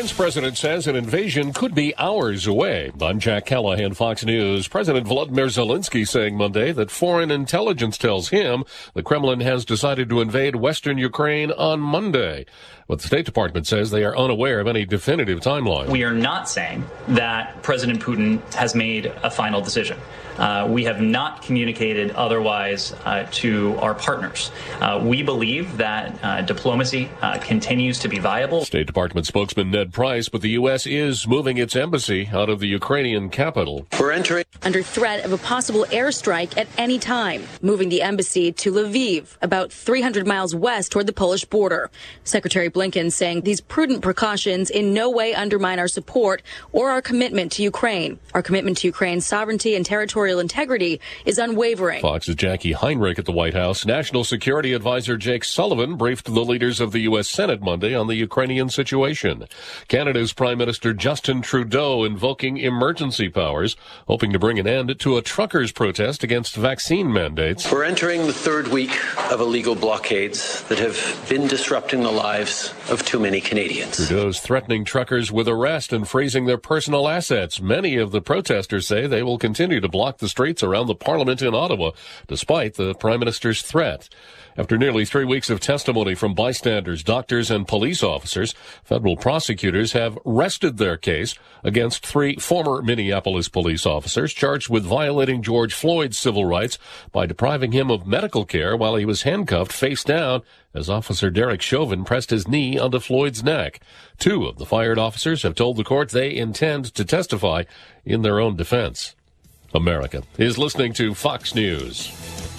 Ukraine's president says an invasion could be hours away. I'm Jack Callahan, Fox News. President Volodymyr Zelensky saying Monday that foreign intelligence tells him the Kremlin has decided to invade western Ukraine on Monday. But the State Department says they are unaware of any definitive timeline. We are not saying that President Putin has made a final decision. We have not communicated otherwise to our partners. We believe that diplomacy continues to be viable. State Department spokesman Ned Price, but the U.S. is moving its embassy out of the Ukrainian capital. We're entering under threat of a possible airstrike at any time, moving the embassy to Lviv, about 300 miles west toward the Polish border. Secretary Blinken saying these prudent precautions in no way undermine our support or our commitment to Ukraine. Our commitment to Ukraine's sovereignty and territorial integrity is unwavering. Fox's Jackie Heinrich at the White House. National Security Advisor Jake Sullivan briefed the leaders of the U.S. Senate Monday on the Ukrainian situation. Canada's Prime Minister Justin Trudeau invoking emergency powers, hoping to bring an end to a truckers' protest against vaccine mandates. We're entering the third week of illegal blockades that have been disrupting the lives of too many Canadians. Trudeau's threatening truckers with arrest and freezing their personal assets. Many of the protesters say they will continue to block the streets around the Parliament in Ottawa, despite the Prime Minister's threat. After nearly 3 weeks of testimony from bystanders, doctors, and police officers, federal prosecutors have rested their case against 3 former Minneapolis police officers charged with violating George Floyd's civil rights by depriving him of medical care while he was handcuffed face down as Officer Derek Chauvin pressed his knee onto Floyd's neck. 2 of the fired officers have told the court they intend to testify in their own defense. America is listening to Fox News.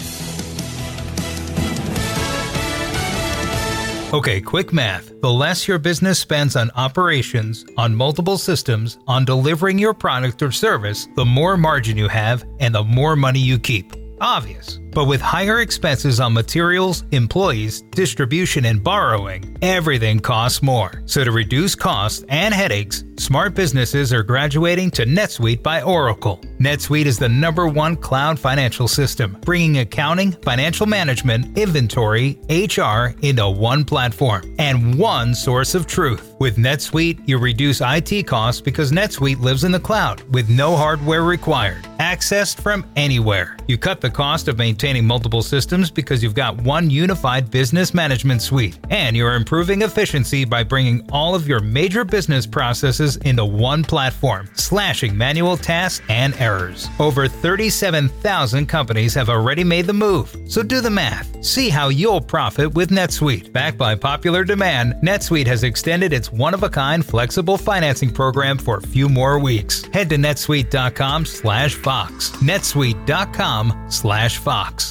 Okay, quick math. The less your business spends on operations, on multiple systems, on delivering your product or service, the more margin you have and the more money you keep. Obvious. But with higher expenses on materials, employees, distribution, and borrowing, everything costs more. So to reduce costs and headaches, smart businesses are graduating to NetSuite by Oracle. NetSuite is the #1 cloud financial system, bringing accounting, financial management, inventory, HR into one platform and one source of truth. With NetSuite, you reduce IT costs because NetSuite lives in the cloud with no hardware required, accessed from anywhere. You cut the cost of maintaining multiple systems because you've got one unified business management suite, and you're improving efficiency by bringing all of your major business processes into one platform, slashing manual tasks and errors. Over 37,000 companies have already made the move, so do the math. See how you'll profit with NetSuite. Backed by popular demand, NetSuite has extended its one-of-a-kind flexible financing program for a few more weeks. Head to netsuite.com/Fox. netsuite.com/Fox.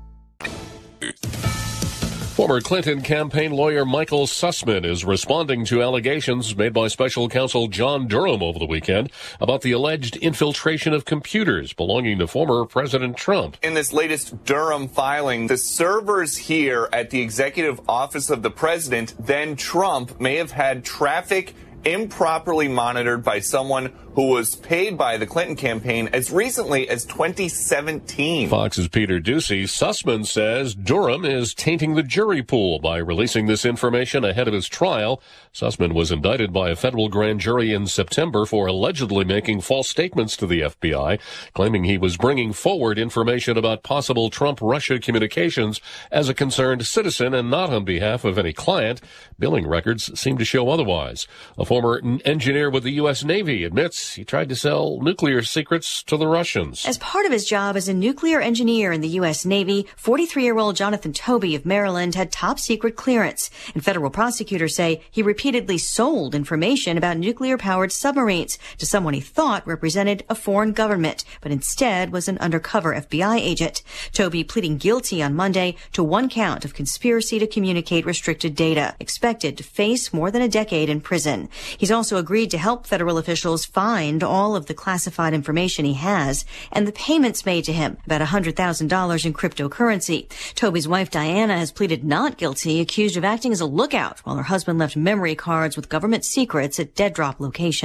Former Clinton campaign lawyer Michael Sussman is responding to allegations made by special counsel John Durham over the weekend about the alleged infiltration of computers belonging to former President Trump. In this latest Durham filing, the servers here at the executive office of the president, then Trump, may have had traffic improperly monitored by someone who was paid by the Clinton campaign as recently as 2017. Fox's Peter Doocy. Sussman says Durham is tainting the jury pool by releasing this information ahead of his trial. Sussman was indicted by a federal grand jury in September for allegedly making false statements to the FBI, claiming he was bringing forward information about possible Trump-Russia communications as a concerned citizen and not on behalf of any client. Billing records seem to show otherwise. A former engineer with the U.S. Navy admits he tried to sell nuclear secrets to the Russians. As part of his job as a nuclear engineer in the U.S. Navy, 43-year-old Jonathan Toby of Maryland had top-secret clearance, and federal prosecutors say he repeatedly sold information about nuclear-powered submarines to someone he thought represented a foreign government, but instead was an undercover FBI agent. Toby pleading guilty on Monday to 1 count of conspiracy to communicate restricted data, expected to face more than a decade in prison. He's also agreed to help federal officials find all of the classified information he has and the payments made to him, about $100,000 in cryptocurrency. Toby's wife, Diana, has pleaded not guilty, accused of acting as a lookout while her husband left memory cards with government secrets at dead drop locations.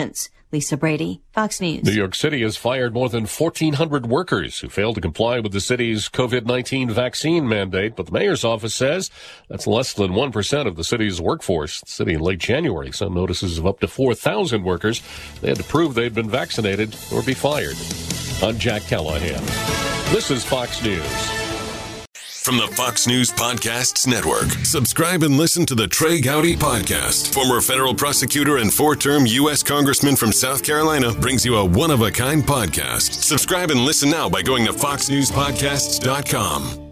Lisa Brady, Fox News. New York City has fired more than 1,400 workers who failed to comply with the city's COVID-19 vaccine mandate, but the mayor's office says that's less than 1% of the city's workforce. The city in late January sent notices of up to 4,000 workers. They had to prove they'd been vaccinated or be fired. I'm Jack Callahan. This is Fox News. From the Fox News Podcasts Network, subscribe and listen to the Trey Gowdy Podcast. Former federal prosecutor and 4-term U.S. Congressman from South Carolina brings you a one-of-a-kind podcast. Subscribe and listen now by going to foxnewspodcasts.com.